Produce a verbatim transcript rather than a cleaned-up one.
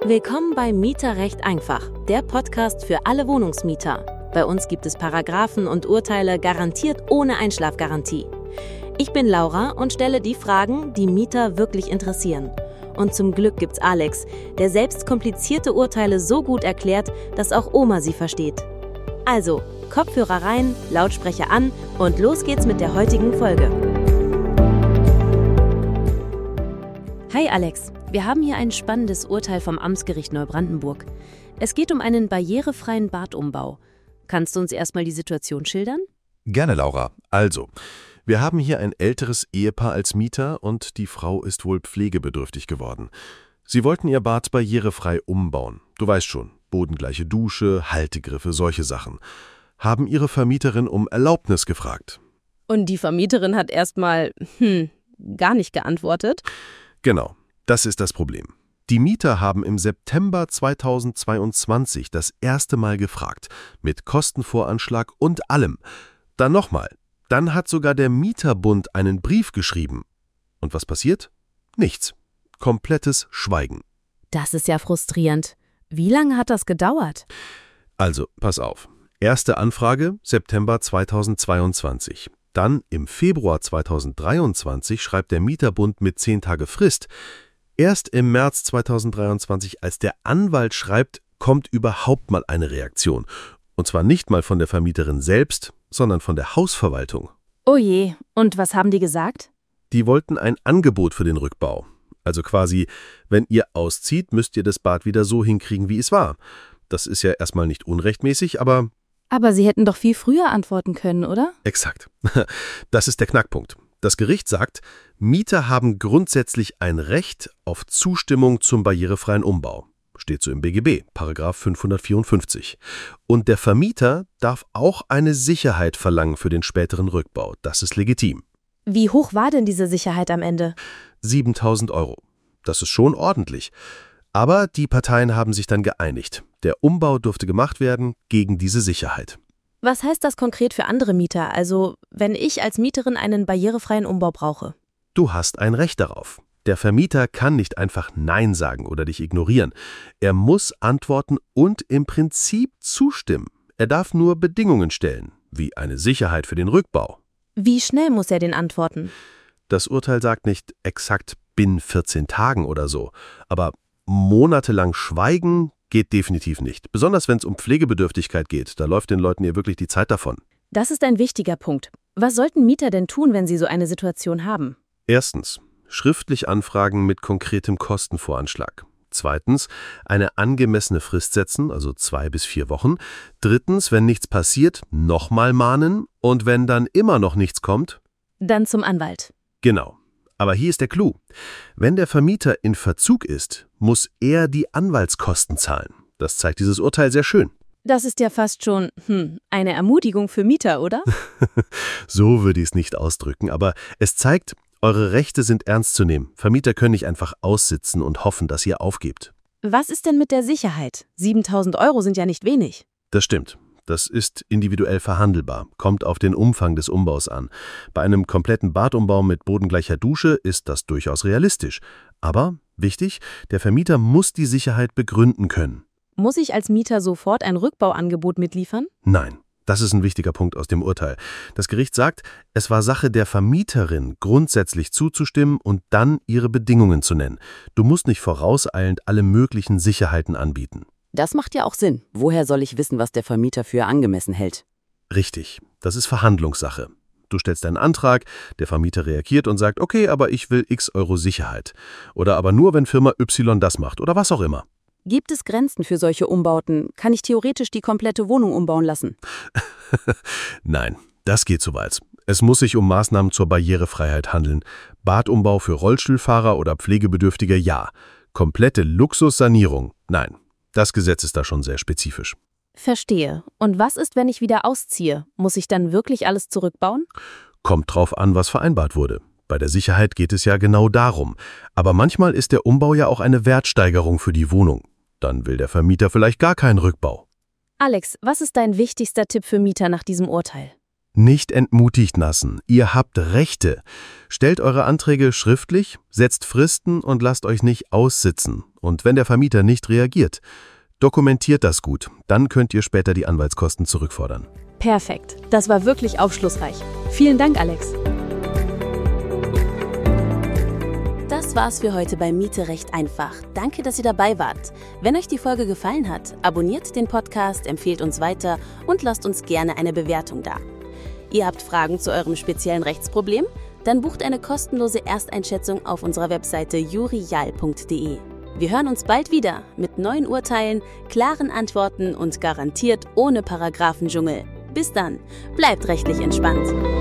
Willkommen bei Mieterrecht einfach, der Podcast für alle Wohnungsmieter. Bei uns gibt es Paragraphen und Urteile garantiert ohne Einschlafgarantie. Ich bin Laura und stelle die Fragen, die Mieter wirklich interessieren. Und zum Glück gibt's Alex, der selbst komplizierte Urteile so gut erklärt, dass auch Oma sie versteht. Also, Kopfhörer rein, Lautsprecher an und los geht's mit der heutigen Folge. Hi Alex, wir haben hier ein spannendes Urteil vom Amtsgericht Neubrandenburg. Es geht um einen barrierefreien Badumbau. Kannst du uns erstmal die Situation schildern? Gerne, Laura. Also, wir haben hier ein älteres Ehepaar als Mieter und die Frau ist wohl pflegebedürftig geworden. Sie wollten ihr Bad barrierefrei umbauen. Du weißt schon, bodengleiche Dusche, Haltegriffe, solche Sachen. Haben ihre Vermieterin um Erlaubnis gefragt. Und die Vermieterin hat erstmal, hm, gar nicht geantwortet? Genau, das ist das Problem. Die Mieter haben im September zweitausendzweiundzwanzig das erste Mal gefragt, mit Kostenvoranschlag und allem. Dann nochmal. Dann hat sogar der Mieterbund einen Brief geschrieben. Und was passiert? Nichts. Komplettes Schweigen. Das ist ja frustrierend. Wie lange hat das gedauert? Also, pass auf. Erste Anfrage, September zweitausendzweiundzwanzig. Dann im Februar zweitausenddreiundzwanzig schreibt der Mieterbund mit zehn Tage Frist. Erst im März zweitausenddreiundzwanzig, als der Anwalt schreibt, kommt überhaupt mal eine Reaktion. Und zwar nicht mal von der Vermieterin selbst, sondern von der Hausverwaltung. Oh je, und was haben die gesagt? Die wollten ein Angebot für den Rückbau. Also quasi, wenn ihr auszieht, müsst ihr das Bad wieder so hinkriegen, wie es war. Das ist ja erstmal nicht unrechtmäßig, aber... Aber Sie hätten doch viel früher antworten können, oder? Exakt. Das ist der Knackpunkt. Das Gericht sagt, Mieter haben grundsätzlich ein Recht auf Zustimmung zum barrierefreien Umbau. Steht so im B G B, Paragraph fünfhundertvierundfünfzig. Und der Vermieter darf auch eine Sicherheit verlangen für den späteren Rückbau. Das ist legitim. Wie hoch war denn diese Sicherheit am Ende? siebentausend Euro. Das ist schon ordentlich. Aber die Parteien haben sich dann geeinigt. Der Umbau durfte gemacht werden gegen diese Sicherheit. Was heißt das konkret für andere Mieter? Also, wenn ich als Mieterin einen barrierefreien Umbau brauche? Du hast ein Recht darauf. Der Vermieter kann nicht einfach Nein sagen oder dich ignorieren. Er muss antworten und im Prinzip zustimmen. Er darf nur Bedingungen stellen, wie eine Sicherheit für den Rückbau. Wie schnell muss er denn antworten? Das Urteil sagt nicht exakt binnen vierzehn Tagen oder so, aber monatelang schweigen geht definitiv nicht. Besonders wenn es um Pflegebedürftigkeit geht, da läuft den Leuten hier wirklich die Zeit davon. Das ist ein wichtiger Punkt. Was sollten Mieter denn tun, wenn sie so eine Situation haben? Erstens, schriftlich anfragen mit konkretem Kostenvoranschlag. Zweitens, eine angemessene Frist setzen, also zwei bis vier Wochen. Drittens, wenn nichts passiert, nochmal mahnen. Und wenn dann immer noch nichts kommt? Dann zum Anwalt. Genau. Aber hier ist der Clou. Wenn der Vermieter in Verzug ist, muss er die Anwaltskosten zahlen. Das zeigt dieses Urteil sehr schön. Das ist ja fast schon hm, eine Ermutigung für Mieter, oder? So würde ich es nicht ausdrücken, aber es zeigt, eure Rechte sind ernst zu nehmen. Vermieter können nicht einfach aussitzen und hoffen, dass ihr aufgebt. Was ist denn mit der Sicherheit? siebentausend Euro sind ja nicht wenig. Das stimmt. Das ist individuell verhandelbar, kommt auf den Umfang des Umbaus an. Bei einem kompletten Badumbau mit bodengleicher Dusche ist das durchaus realistisch. Aber, wichtig, der Vermieter muss die Sicherheit begründen können. Muss ich als Mieter sofort ein Rückbauangebot mitliefern? Nein, das ist ein wichtiger Punkt aus dem Urteil. Das Gericht sagt, es war Sache der Vermieterin, grundsätzlich zuzustimmen und dann ihre Bedingungen zu nennen. Du musst nicht vorauseilend alle möglichen Sicherheiten anbieten. Das macht ja auch Sinn. Woher soll ich wissen, was der Vermieter für angemessen hält? Richtig, das ist Verhandlungssache. Du stellst deinen Antrag, der Vermieter reagiert und sagt, okay, aber ich will x Euro Sicherheit. Oder aber nur, wenn Firma Y das macht oder was auch immer. Gibt es Grenzen für solche Umbauten? Kann ich theoretisch die komplette Wohnung umbauen lassen? Nein, das geht zu weit. Es muss sich um Maßnahmen zur Barrierefreiheit handeln. Badumbau für Rollstuhlfahrer oder Pflegebedürftige, ja. Komplette Luxussanierung, nein. Das Gesetz ist da schon sehr spezifisch. Verstehe. Und was ist, wenn ich wieder ausziehe? Muss ich dann wirklich alles zurückbauen? Kommt drauf an, was vereinbart wurde. Bei der Sicherheit geht es ja genau darum. Aber manchmal ist der Umbau ja auch eine Wertsteigerung für die Wohnung. Dann will der Vermieter vielleicht gar keinen Rückbau. Alex, was ist dein wichtigster Tipp für Mieter nach diesem Urteil? Nicht entmutigt lassen. Ihr habt Rechte. Stellt eure Anträge schriftlich, setzt Fristen und lasst euch nicht aussitzen. Und wenn der Vermieter nicht reagiert, dokumentiert das gut. Dann könnt ihr später die Anwaltskosten zurückfordern. Perfekt. Das war wirklich aufschlussreich. Vielen Dank, Alex. Das war's für heute bei Miete recht einfach. Danke, dass ihr dabei wart. Wenn euch die Folge gefallen hat, abonniert den Podcast, empfehlt uns weiter und lasst uns gerne eine Bewertung da. Ihr habt Fragen zu eurem speziellen Rechtsproblem? Dann bucht eine kostenlose Ersteinschätzung auf unserer Webseite jurial punkt de. Wir hören uns bald wieder mit neuen Urteilen, klaren Antworten und garantiert ohne Paragraphendschungel. Bis dann, bleibt rechtlich entspannt.